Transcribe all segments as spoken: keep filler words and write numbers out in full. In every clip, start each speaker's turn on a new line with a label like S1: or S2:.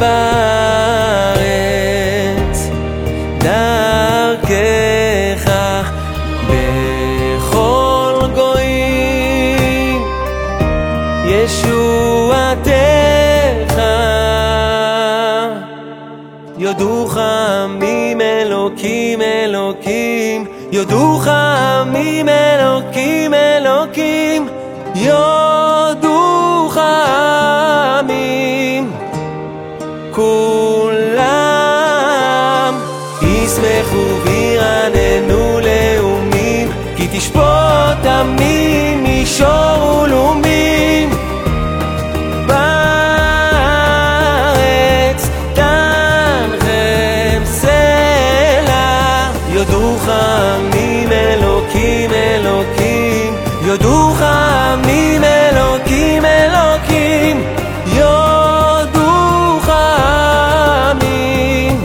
S1: בארץ דרכך בכל גויים ישועתך יודוך עמים אלוקים אלוקים יודוך עמים אלוקים אלוקים יודוך עמים כולם ישמחו וירננו לאומים כי תשפוט עמים מישור ולאומים בארץ תנחם סלע יודוך עמים אלוקים אלוקים יודוך עמים אלוקים אלוקים יודוך עמים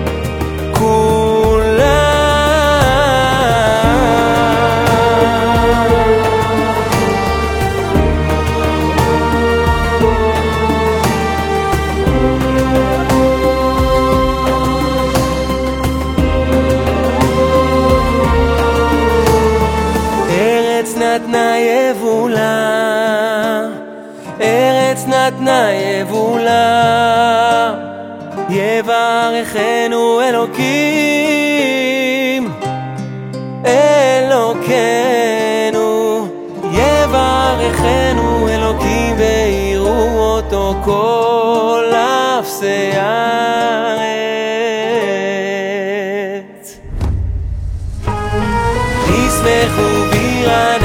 S1: נתנה יבולה, ארץ נתנה יבולה, יברכנו אלוקים, אלוקינו, יברכנו אלוקים ויראו אותו כל אפסי הארץ. ישמחו וירננו